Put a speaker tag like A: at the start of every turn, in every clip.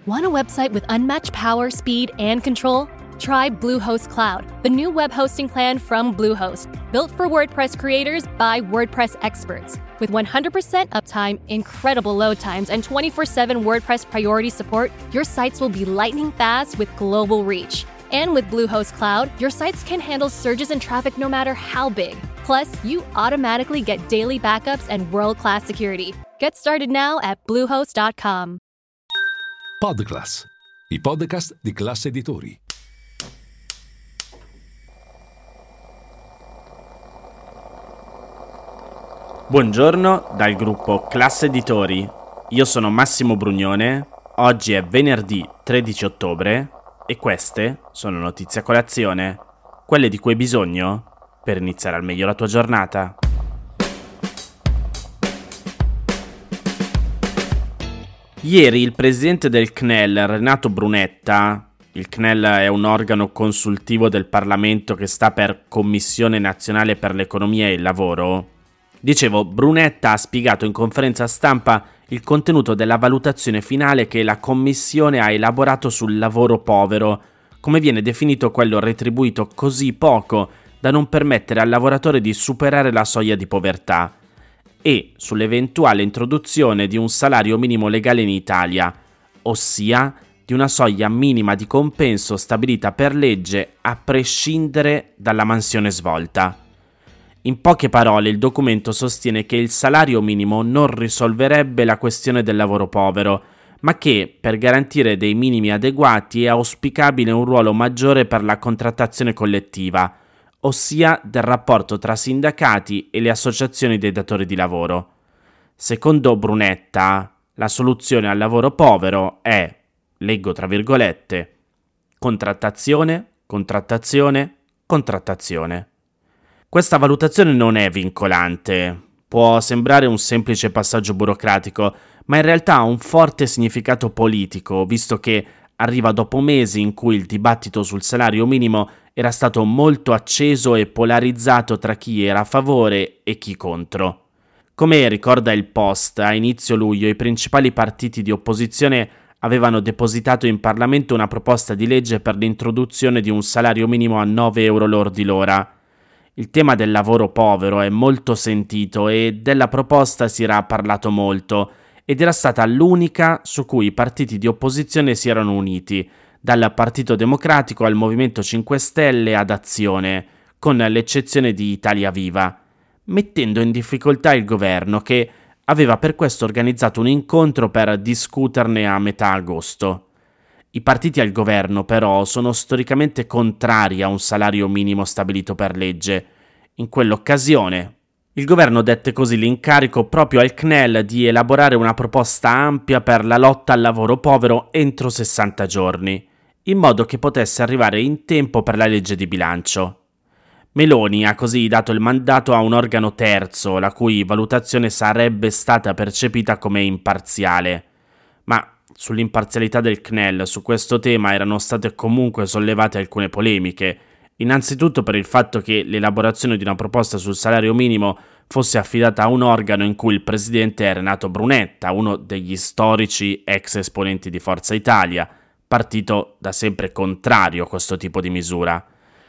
A: Want a website with unmatched power, speed, and control? Try Bluehost Cloud, the new web hosting plan from Bluehost, built for WordPress creators by WordPress experts. With 100% uptime, incredible load times, and 24/7 WordPress priority support, your sites will be lightning fast with global reach. And with Bluehost Cloud, your sites can handle surges in traffic no matter how big. Plus, you automatically get daily backups and world-class security. Get started now at bluehost.com.
B: Podclass, i podcast di Classe Editori.
C: Buongiorno dal gruppo Classe Editori. Io sono Massimo Brugnone. Oggi è venerdì 13 ottobre e queste sono notizie a colazione, quelle di cui hai bisogno per iniziare al meglio la tua giornata. Ieri il presidente del CNEL, Renato Brunetta, il CNEL è un organo consultivo del Parlamento che sta per Commissione Nazionale per l'Economia e il Lavoro. Brunetta ha spiegato in conferenza stampa il contenuto della valutazione finale che la Commissione ha elaborato sul lavoro povero, come viene definito quello retribuito così poco da non permettere al lavoratore di superare la soglia di povertà, e sull'eventuale introduzione di un salario minimo legale in Italia, ossia di una soglia minima di compenso stabilita per legge a prescindere dalla mansione svolta. In poche parole, il documento sostiene che il salario minimo non risolverebbe la questione del lavoro povero, ma che, per garantire dei minimi adeguati, è auspicabile un ruolo maggiore per la contrattazione collettiva, ossia del rapporto tra sindacati e le associazioni dei datori di lavoro. Secondo Brunetta, la soluzione al lavoro povero è, leggo tra virgolette, contrattazione, contrattazione, contrattazione. Questa valutazione non è vincolante, può sembrare un semplice passaggio burocratico, ma in realtà ha un forte significato politico, visto che arriva dopo mesi in cui il dibattito sul salario minimo era stato molto acceso e polarizzato tra chi era a favore e chi contro. Come ricorda il Post, a inizio luglio i principali partiti di opposizione avevano depositato in Parlamento una proposta di legge per l'introduzione di un salario minimo a 9 euro lordi l'ora. Il tema del lavoro povero è molto sentito e della proposta si era parlato molto, ed era stata l'unica su cui i partiti di opposizione si erano uniti, dal Partito Democratico al Movimento 5 Stelle ad Azione, con l'eccezione di Italia Viva, mettendo in difficoltà il governo che aveva per questo organizzato un incontro per discuterne a metà agosto. I partiti al governo però sono storicamente contrari a un salario minimo stabilito per legge. In quell'occasione il governo dette così l'incarico proprio al CNEL di elaborare una proposta ampia per la lotta al lavoro povero entro 60 giorni, in modo che potesse arrivare in tempo per la legge di bilancio. Meloni ha così dato il mandato a un organo terzo, la cui valutazione sarebbe stata percepita come imparziale. Ma sull'imparzialità del CNEL su questo tema erano state comunque sollevate alcune polemiche, innanzitutto per il fatto che l'elaborazione di una proposta sul salario minimo fosse affidata a un organo in cui il presidente è Renato Brunetta, uno degli storici ex esponenti di Forza Italia, partito da sempre contrario a questo tipo di misura.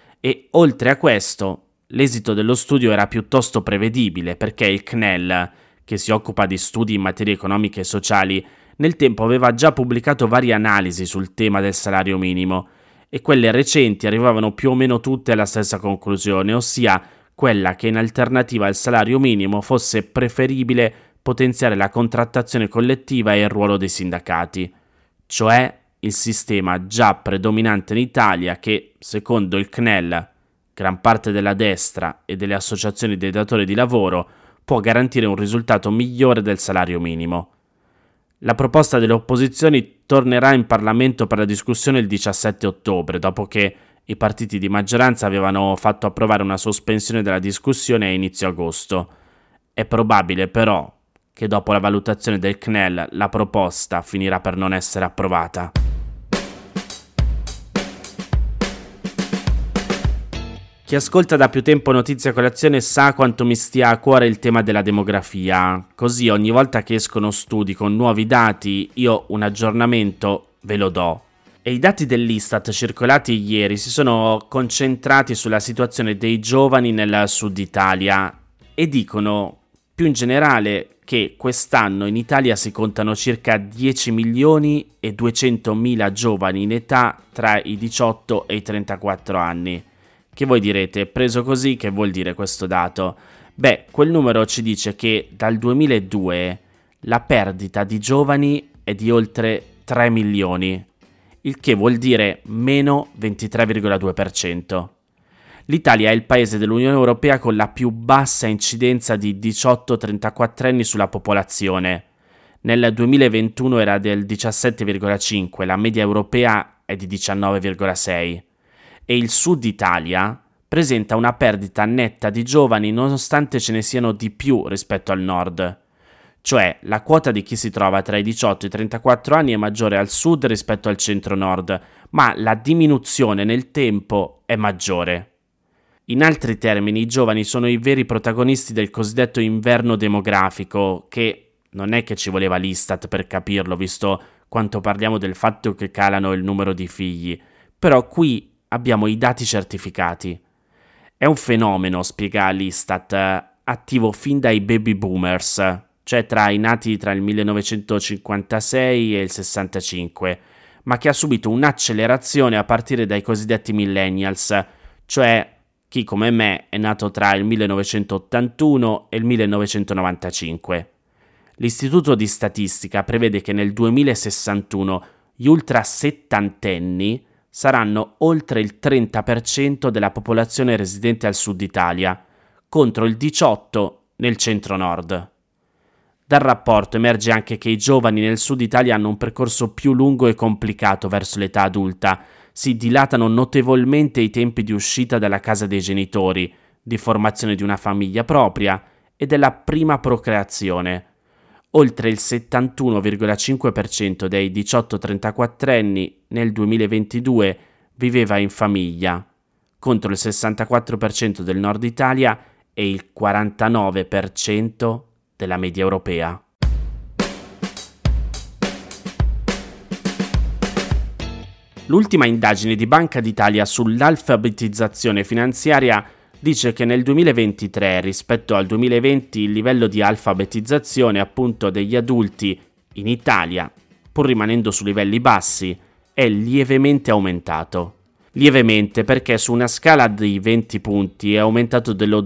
C: E oltre a questo, l'esito dello studio era piuttosto prevedibile perché il CNEL, che si occupa di studi in materie economiche e sociali, nel tempo aveva già pubblicato varie analisi sul tema del salario minimo e quelle recenti arrivavano più o meno tutte alla stessa conclusione, ossia quella che in alternativa al salario minimo fosse preferibile potenziare la contrattazione collettiva e il ruolo dei sindacati, cioè il sistema già predominante in Italia che, secondo il CNEL, gran parte della destra e delle associazioni dei datori di lavoro, può garantire un risultato migliore del salario minimo. La proposta delle opposizioni tornerà in Parlamento per la discussione il 17 ottobre, dopo che i partiti di maggioranza avevano fatto approvare una sospensione della discussione a inizio agosto. È probabile però che dopo la valutazione del CNEL la proposta finirà per non essere approvata. Chi ascolta da più tempo Notizie a Colazione sa quanto mi stia a cuore il tema della demografia, così ogni volta che escono studi con nuovi dati io un aggiornamento ve lo do. E i dati dell'Istat circolati ieri si sono concentrati sulla situazione dei giovani nel sud Italia e dicono più in generale che quest'anno in Italia si contano circa 10.200.000 giovani in età tra i 18 e i 34 anni. Che voi direte, preso così, che vuol dire questo dato? Beh, quel numero ci dice che dal 2002 la perdita di giovani è di oltre 3 milioni, il che vuol dire meno 23,2%. L'Italia è il paese dell'Unione Europea con la più bassa incidenza di 18-34 anni sulla popolazione. Nel 2021 era del 17,5, la media europea è di 19,6. E il Sud Italia presenta una perdita netta di giovani nonostante ce ne siano di più rispetto al Nord. Cioè, la quota di chi si trova tra i 18 e i 34 anni è maggiore al Sud rispetto al Centro-Nord, ma la diminuzione nel tempo è maggiore. In altri termini, i giovani sono i veri protagonisti del cosiddetto inverno demografico, che non è che ci voleva l'Istat per capirlo, visto quanto parliamo del fatto che calano il numero di figli, però qui abbiamo i dati certificati. È un fenomeno, spiega l'Istat, attivo fin dai baby boomers, cioè tra i nati tra il 1956 e il 65, ma che ha subito un'accelerazione a partire dai cosiddetti millennials, cioè chi come me è nato tra il 1981 e il 1995. L'Istituto di Statistica prevede che nel 2061 gli ultra settantenni saranno oltre il 30% della popolazione residente al sud Italia, contro il 18% nel centro-nord. Dal rapporto emerge anche che i giovani nel sud Italia hanno un percorso più lungo e complicato verso l'età adulta, si dilatano notevolmente i tempi di uscita dalla casa dei genitori, di formazione di una famiglia propria e della prima procreazione. Oltre il 71,5% dei 18-34enni nel 2022 viveva in famiglia, contro il 64% del nord Italia e il 49% della media europea. L'ultima indagine di Banca d'Italia sull'alfabetizzazione finanziaria dice che nel 2023 rispetto al 2020 il livello di alfabetizzazione appunto degli adulti in Italia, pur rimanendo su livelli bassi, è lievemente aumentato. Lievemente perché su una scala di 20 punti è aumentato dello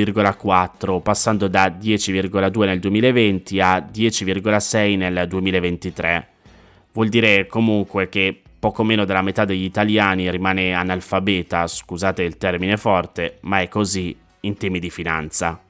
C: 0,4, passando da 10,2 nel 2020 a 10,6 nel 2023. Vuol dire comunque che poco meno della metà degli italiani rimane analfabeta, scusate il termine forte, ma è così in temi di finanza.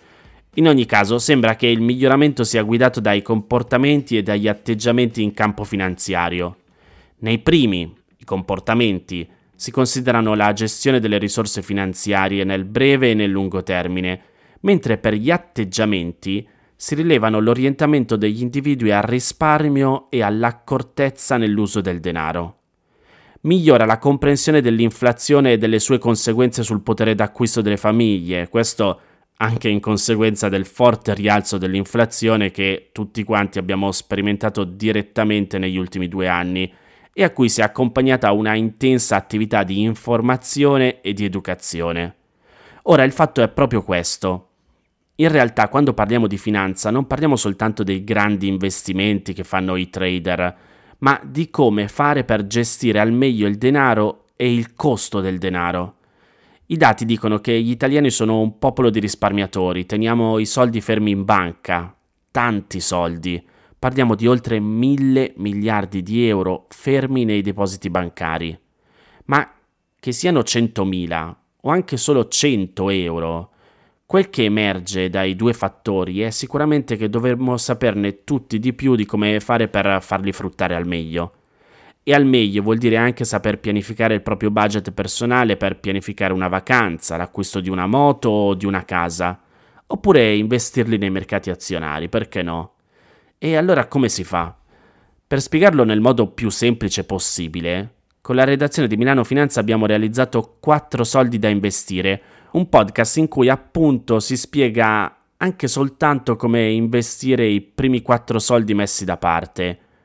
C: In ogni caso, sembra che il miglioramento sia guidato dai comportamenti e dagli atteggiamenti in campo finanziario. Nei primi, i comportamenti, si considerano la gestione delle risorse finanziarie nel breve e nel lungo termine, mentre per gli atteggiamenti si rilevano l'orientamento degli individui al risparmio e all'accortezza nell'uso del denaro. Migliora la comprensione dell'inflazione e delle sue conseguenze sul potere d'acquisto delle famiglie, questo anche in conseguenza del forte rialzo dell'inflazione che tutti quanti abbiamo sperimentato direttamente negli ultimi 2 anni e a cui si è accompagnata una intensa attività di informazione e di educazione. Ora il fatto è proprio questo. In realtà, quando parliamo di finanza, non parliamo soltanto dei grandi investimenti che fanno i trader, ma di come fare per gestire al meglio il denaro e il costo del denaro. I dati dicono che gli italiani sono un popolo di risparmiatori, teniamo i soldi fermi in banca, tanti soldi. Parliamo di oltre 1.000 miliardi di euro fermi nei depositi bancari. Ma che siano 100.000 o anche solo 100 euro, quel che emerge dai 2 fattori è sicuramente che dovremmo saperne tutti di più di come fare per farli fruttare al meglio. E al meglio vuol dire anche saper pianificare il proprio budget personale per pianificare una vacanza, l'acquisto di una moto o di una casa, oppure investirli nei mercati azionari, perché no? E allora come si fa? Per spiegarlo nel modo più semplice possibile, con la redazione di Milano Finanza abbiamo realizzato 4 soldi da investire, un podcast in cui appunto si spiega anche soltanto come investire i primi 4 soldi messi da parte,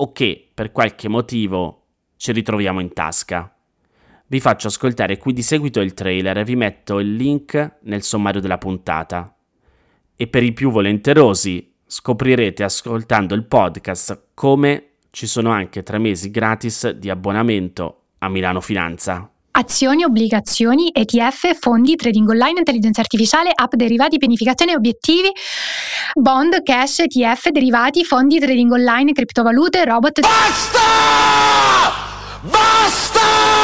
C: o che per qualche motivo ci ritroviamo in tasca. Vi faccio ascoltare qui di seguito il trailer e vi metto il link nel sommario della puntata. E per i più volenterosi scoprirete ascoltando il podcast come ci sono anche 3 mesi gratis di abbonamento a Milano Finanza.
D: Azioni, obbligazioni, ETF, fondi, trading online, intelligenza artificiale, app, derivati, pianificazione, obiettivi, bond, cash, ETF, derivati, fondi, trading online, criptovalute, robot.
E: Basta! Basta!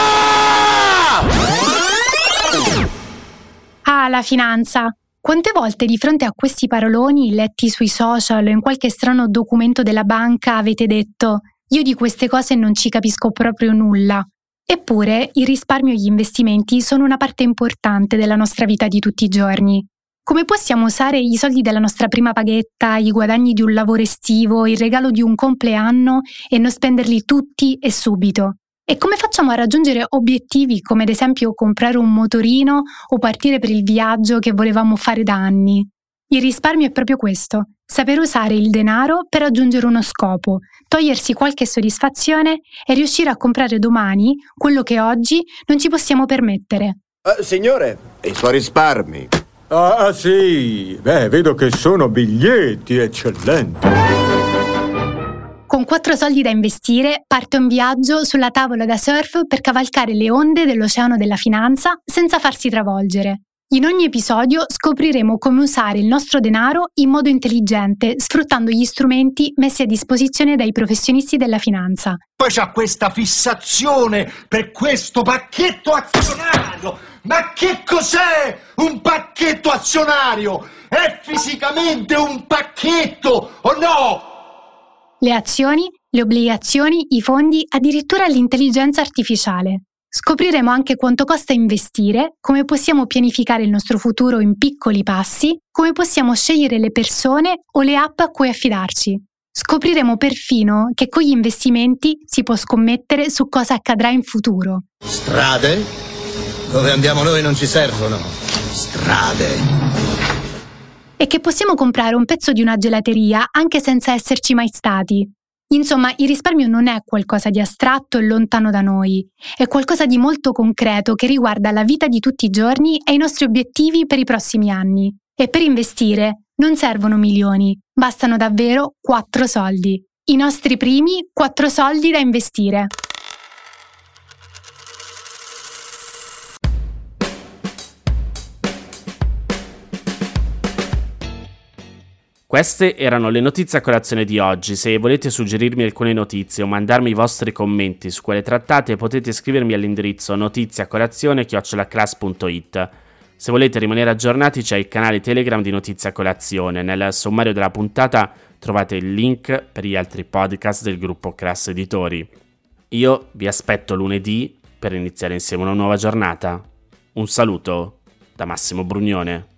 D: Ah, la finanza. Quante volte di fronte a questi paroloni letti sui social o in qualche strano documento della banca avete detto «Io di queste cose non ci capisco proprio nulla». Eppure il risparmio e gli investimenti sono una parte importante della nostra vita di tutti i giorni. Come possiamo usare i soldi della nostra prima paghetta, i guadagni di un lavoro estivo, il regalo di un compleanno e non spenderli tutti e subito? E come facciamo a raggiungere obiettivi come ad esempio comprare un motorino o partire per il viaggio che volevamo fare da anni? Il risparmio è proprio questo, saper usare il denaro per raggiungere uno scopo, togliersi qualche soddisfazione e riuscire a comprare domani quello che oggi non ci possiamo permettere.
E: Signore, i suoi risparmi.
F: Ah sì, vedo che sono biglietti eccellenti.
D: Con 4 soldi da investire parte un viaggio sulla tavola da surf per cavalcare le onde dell'oceano della finanza senza farsi travolgere. In ogni episodio scopriremo come usare il nostro denaro in modo intelligente, sfruttando gli strumenti messi a disposizione dai professionisti della finanza.
E: Poi c'ha questa fissazione per questo pacchetto azionario. Ma che cos'è un pacchetto azionario? È fisicamente un pacchetto o no?
D: Le azioni, le obbligazioni, i fondi, addirittura l'intelligenza artificiale. Scopriremo anche quanto costa investire, come possiamo pianificare il nostro futuro in piccoli passi, come possiamo scegliere le persone o le app a cui affidarci. Scopriremo perfino che con gli investimenti si può scommettere su cosa accadrà in futuro.
E: Strade? Dove andiamo noi non ci servono. Strade.
D: E che possiamo comprare un pezzo di una gelateria anche senza esserci mai stati. Insomma, il risparmio non è qualcosa di astratto e lontano da noi, è qualcosa di molto concreto che riguarda la vita di tutti i giorni e i nostri obiettivi per i prossimi anni. E per investire non servono milioni, bastano davvero 4 soldi. I nostri primi 4 soldi da investire.
C: Queste erano le notizie a colazione di oggi. Se volete suggerirmi alcune notizie o mandarmi i vostri commenti su quelle trattate, potete scrivermi all'indirizzo notiziacolazione@class.it. Se volete rimanere aggiornati c'è il canale Telegram di Notizie a Colazione. Nel sommario della puntata trovate il link per gli altri podcast del gruppo Class Editori. Io vi aspetto lunedì per iniziare insieme una nuova giornata. Un saluto da Massimo Brugnone.